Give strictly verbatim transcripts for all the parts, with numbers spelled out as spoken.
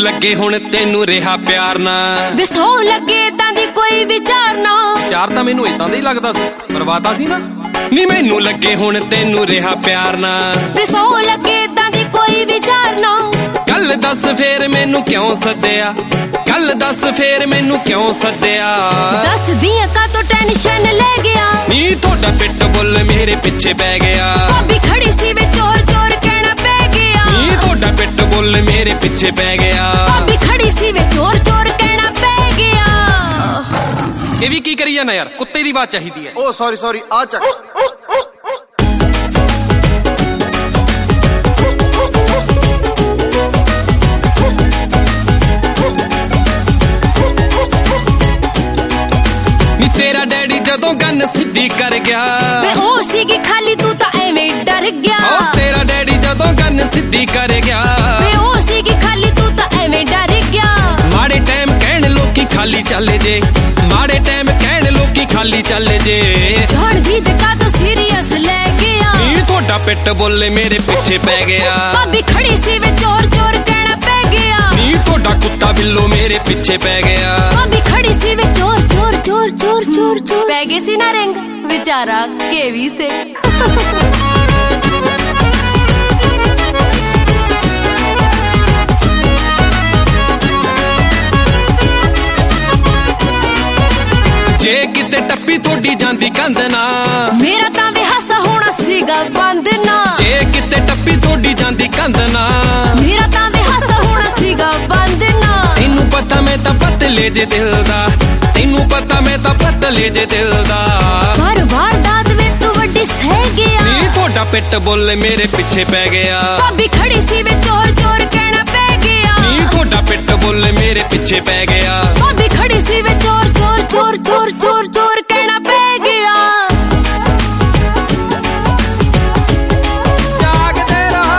ਲੱਗੇ ਹੁਣ ਤੈਨੂੰ ਰਿਹਾ ਪਿਆਰ ਨਾ ਵੇ ਸੌ ਲੱਗੇ ਏਦਾਂ ਦੀ ਕੋਈ ਵਿਚਾਰ ਨਾ ਚਾਰ ਤਾਂ ਮੈਨੂੰ ਏਦਾਂ ਦਾ ਹੀ ਲੱਗਦਾ ਸੀ ਪਰਵਾਤਾ ਸੀ ਨਾ ਨੀ ਮੈਨੂੰ ਲੱਗੇ ਹੁਣ ਤੈਨੂੰ ਰਿਹਾ ਪਿਆਰ ਨਾ ਵੇ ਸੌ ਲੱਗੇ ਏਦਾਂ ਦੀ ਕੋਈ ਵਿਚਾਰ ਨਾ ਗੱਲ ਦੱਸ ਫੇਰ ਮੈਨੂੰ ਕਿਉਂ ਸੱਦਿਆ ਗੱਲ ਦੱਸ ਫੇਰ ਮੈਨੂੰ ਕਿਉਂ ਸੱਦਿਆ ਦੱਸਦੀਆਂ ਕਾਤੋਂ ਟੈਨਸ਼ਨ ਲੈ ਗਿਆ ਨੀ ਤੁਹਾਡਾ ਪਿੱਟ ਬੁੱਲ ਮੇਰੇ ਪਿੱਛੇ ਪੈ ਗਿਆ ਭਾਬੀ ਖੜੀ ਸੀ ਵੇ ਚੋਰ ਚੋਰ ਕਹਿਣਾ ਪੈ ਗਿਆ ਨੀ ਤੁਹਾਡਾ ਪਿੱਟ ਬੁੱਲ ਮੇਰੇ ਪਿੱਛੇ ਪੈ ਗਿਆ ਭਾਬੀ ਖੜੀ ਸੀ ਵੇ ਚੋਰ ਚੋਰ ਕਹਿਣਾ ਪੈ ਗਿਆ ਇਹ ਵੀ ਕੀ ਕਰੀ ਜਾਣਾ ਯਾਰ ਕੁੱਤੇ ਦੀ ਆਵਾਜ਼ ਚਾਹੀਦੀ ਹੈ ਓ ਸੌਰੀ ਸੌਰੀ ਆ ਚੱਕ ਨੀ ਤੇਰਾ ਡੈਡੀ ਜਦੋਂ ਗੰਨ ਸਿੱਧੀ ਕਰ ਗਿਆ ਵੇ ਉਹ ਸੀਗੀ ਖਾਲੀ ਤੂੰ ਤਾਂ ਐਵੇਂ ਡਰ ਗਿਆ ਓ ਤੇਰਾ ਡੈਡੀ ਜਦੋਂ ਗੰਨ ਸਿੱਧੀ ਕਰ ਗਿਆ ਵੇ ਉਹ ਸੀਗੀ ਖਾਲੀ ਤੂੰ ਤਾਂ ਐਵੇਂ ਡਰ ਗਿਆ ਮਾੜੇ ਟਾਈਮ ਕਹਿਣ ਲੋਕੀ ਖਾਲੀ ਚੱਲ ਜੇ ਮਾੜੇ ਟਾਈਮ ਕਹਿਣ ਲੋਕੀ ਖਾਲੀ ਚੱਲ ਜੇ ਜਾਣ ਵੀ ਤੇ ਕਾਤੋਂ ਸੀਰੀਅਸ ਲੈ ਗਿਆ ਨੀ ਤੁਹਾਡਾ ਪਿੱਟ ਬੁੱਲ ਮੇਰੇ ਪਿੱਛੇ ਪੈ ਗਿਆ ਭਾਬੀ ਖੜੀ ਸੀ ਵੇ ਚੋਰ ਚੋਰ ਕਹਿਣਾ ਪੈ ਗਿਆ ਨੀ ਤੁਹਾਡਾ ਕੁੱਤਾ ਬਿੱਲੋ ਮੇਰੇ ਪਿੱਛੇ ਪੈ ਗਿਆ ਭਾਬੀ ਖੜੀ ਸੀ ਵੇ ਚੋਰ ਚੋਰ ਚੋਰ ਚੋਰ ਚੋਰ ਚੋਰ ਪੈ ਗਏ ਸੀ ਨਾ ਰਿੰਗ ਵਿਚਾਰਾ ਕੇ ਵੀ ਸੇ ਜੇ ਕਿਤੇ ਟੱਪੀ ਤੁਹਾਡੀ ਜਾਂਦੀ ਕੰਧ ਨਾ ਮੇਰਾ ਤਾਂ ਵੇ ਹਾਸਾ ਹੋਣਾ ਸੀਗਾ ਬੰਦ ਨਾ ਜੇ ਕਿਤੇ ਟੱਪੀ ਤੁਹਾਡੀ ਜਾਂਦੀ ਕੰਧ ਨਾ ਮੇਰਾ ਤਾਂ ਵੇ ਹਾਸਾ ਹੋਣਾ ਸੀਗਾ ਬੰਦ ਨਾ ਤੈਨੂੰ ਪਤਾ ਮੈਂ ਤਾਂ ਪਤਲੇ ਜੇ ਦਿਲ ਦਾ ਤੈਨੂੰ ਪਤਾ ਮੈਂ ਤਾਂ ਪਤਲੇ ਜੇ ਦਿਲ ਦਾ ਵਾਰ ਵਾਰ ਦਾਦ ਵੇ ਤੂੰ ਵੱਡੀ ਸਹਿ ਗਿਆ ਨੀ ਤੁਹਾਡਾ ਪਿੱਟ ਬੁੱਲ ਮੇਰੇ ਪਿੱਛੇ ਪੈ ਗਿਆ ਭਾਬੀ ਖੜੀ ਸੀ ਵੇ ਚੋਰ ਚੋਰ ਕਹਿਣਾ ਪੈ ਗਿਆ ਨੀ ਤੁਹਾਡਾ ਪਿੱਟ ਬੁੱਲ ਮੇਰੇ ਪਿੱਛੇ ਪੈ ਗਿਆ ਭਾਬੀ ਖੜੀ ਸੀ ਵੇ ਚੋਰ ਚੋਰ ਚੋਰ ਚੋਰ ਚੋਰ ਚੋਰ ਕਹਿਣਾ ਪੈ ਗਿਆ ਜਾਗਦੇ ਰਹੋ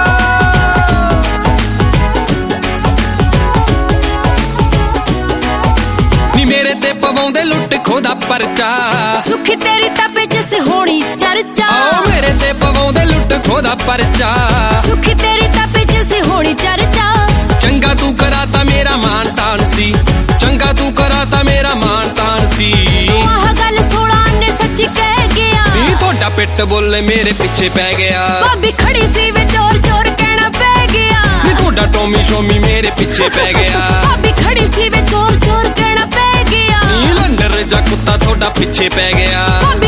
ਨੀ ਮੇਰੇ ਤੇ ਪਵਾਉਂਦੇ ਲੁੱਟ ਖੋਹ ਦਾ ਪਰਚਾ ਸੁਖੀ ਤੇਰੀ ਤਪੇ ਜਿਸ ਹੋਣੀ ਚਰਚਾ ਓ ਮੇਰੇ ਤੇ ਪਵਾਉਂਦੇ ਲੁੱਟ ਖੋਹ ਦਾ ਪਰਚਾ ਸੁਖੀ ਤੇਰੀ ਤਪੇ ਜਿਸ ਹੋਣੀ ਚਰਚਾ ਚੰਗਾ ਤੂੰ ਕਰਾਤਾ ਮੇਰਾ ਮਾਣ ਤਾਣ ਸੀ ਚੰਗਾ ਤੂੰ ਕਰਾਤਾ ਮੇਰਾ ਮਾਣ ਤਾਣ ਸੀ ਤੂੰ ਆਹ ਗੱਲ ਸੋਲਾਂ ਨੇ ਸੱਚ ਕਹਿ ਗਿਆ ਨੀ ਤੁਹਾਡਾ ਪਿੱਟ ਬੁੱਲ ਮੇਰੇ ਪਿੱਛੇ ਪੈ ਗਿਆ ਭਾਬੀ ਖੜੀ ਸੀ ਵੇ ਚੋਰ ਚੋਰ ਕਹਿਣਾ ਪੈ ਗਿਆ ਨੀ ਤੁਹਾਡਾ ਟੋਮੀ ਸ਼ੋਮੀ ਮੇਰੇ ਪਿੱਛੇ ਪੈ ਗਿਆ ਭਾਬੀ ਖੜੀ ਸੀ ਵੇ ਚੋਰ ਚੋਰ ਕਹਿਣਾ ਪੈ ਗਿਆ ਨੀ ਲੰਡਰ ਜਾ ਕੁੱਤਾ ਤੁਹਾਡਾ ਪਿੱਛੇ ਪੈ ਗਿਆ ਭਾਬੀ